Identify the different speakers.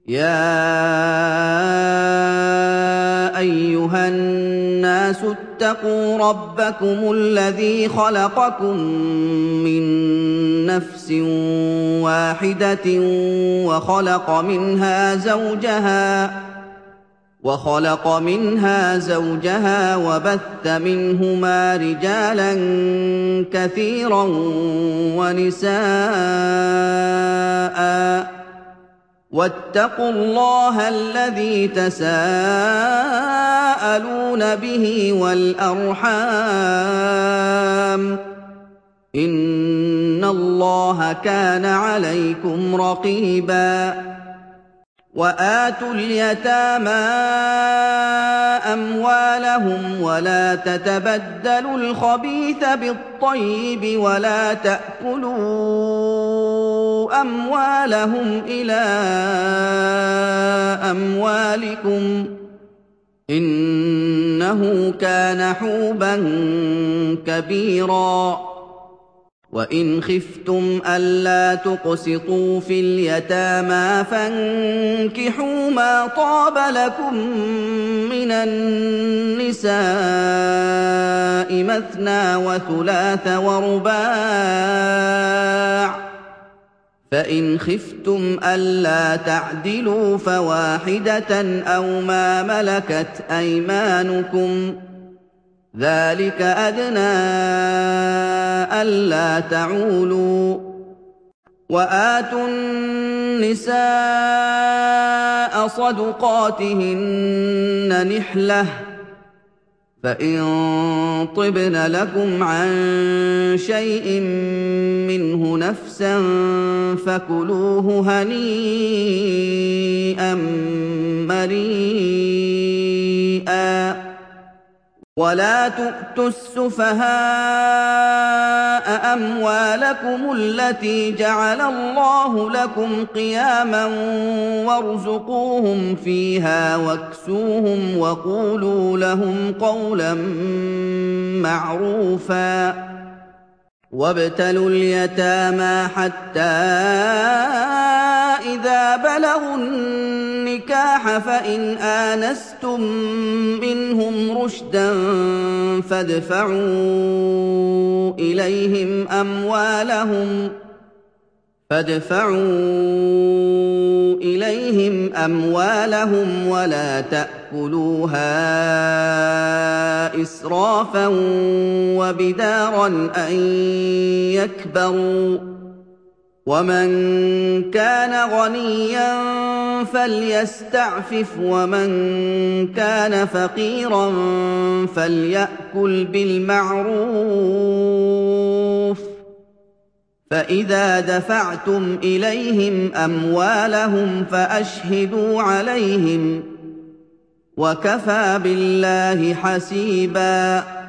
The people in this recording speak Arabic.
Speaker 1: يَا أَيُّهَا النَّاسُ اتَّقُوا رَبَّكُمُ الَّذِي خَلَقَكُم مِّن نَّفْسٍ وَاحِدَةٍ وَخَلَقَ مِنْهَا زَوْجَهَا وَبَثَّ مِنْهُمَا رِجَالًا كَثِيرًا وَنِسَاءً ۚ وَاتَّقُوا اللَّهَ الَّذِي تَسَاءَلُونَ بِهِ وَالْأَرْحَامَ ۚ إِنَّ اللَّهَ كَانَ عَلَيْكُمْ رَقِيبًا. وَآتُوا الْيَتَامَىٰ أَمْوَالَهُمْ وَلَا تَتَبَدَّلُوا الْخَبِيثَ بِالطَّيِّبِ وَلَا تَأْكُلُوا أَمْوَالَهُمْ إِلَىٰ أَمْوَالِكُمْ ۚ إِنَّهُ كَانَ حُوبًا كَبِيرًا. وَإِنْ خِفْتُمْ أَلَّا تُقْسِطُوا فِي الْيَتَامَىٰ فَانكِحُوا مَا طَابَ لَكُم مِّنَ النِّسَاءِ مَثْنَىٰ وَثُلَاثَ وَرُبَاعَ ۖ فَإِنْ خِفْتُمْ أَلَّا تَعْدِلُوا فَوَاحِدَةً أَوْ مَا مَلَكَتْ أَيْمَانُكُمْ ۚ ذَٰلِكَ أَدْنَىٰ أَلَّا تَعُولُوا. وَآتُوا النِّسَاءَ صَدُقَاتِهِنَّ نِحْلَةً ۚ فَإِن طِبْنَ لَكُمْ عَن شَيْءٍ مِّنْهُ نَفْسًا فَكُلُوهُ هَنِيئًا مَّرِيئًا. وَلَا تُؤْتُوا السُّفَهَاءَ أَمْوَالَكُمُ الَّتِي جَعَلَ اللَّهُ لَكُمْ قِيَامًا وَارْزُقُوهُمْ فِيهَا وَاكْسُوهُمْ وَقُولُوا لَهُمْ قَوْلًا مَّعْرُوفًا. وَابْتَلُوا الْيَتَامَىٰ حَتَّىٰ إِذَا بَلَغُوا النِّكَاحَ فَإِنْ آنَسْتُم مِّنْهُمْ رُشْدًا فَادْفَعُوا إِلَيْهِمْ أَمْوَالَهُمْ وَلَا تَأْكُلُوهَا إِسْرَافًا وَبِدَارًا أَن يَكْبَرُوا ۚ وَمَن كَانَ غَنِيًّا فَلْيَسْتَعْفِفْ وَمَن كَانَ فَقِيرًا فَلْيَأْكُلْ بِالْمَعْرُوفِ ۚ فَإِذَا دَفَعْتُمْ إِلَيْهِمْ أَمْوَالَهُمْ فَأَشْهِدُوا عَلَيْهِمْ ۚ وَكَفَىٰ بِاللَّهِ حَسِيبًا.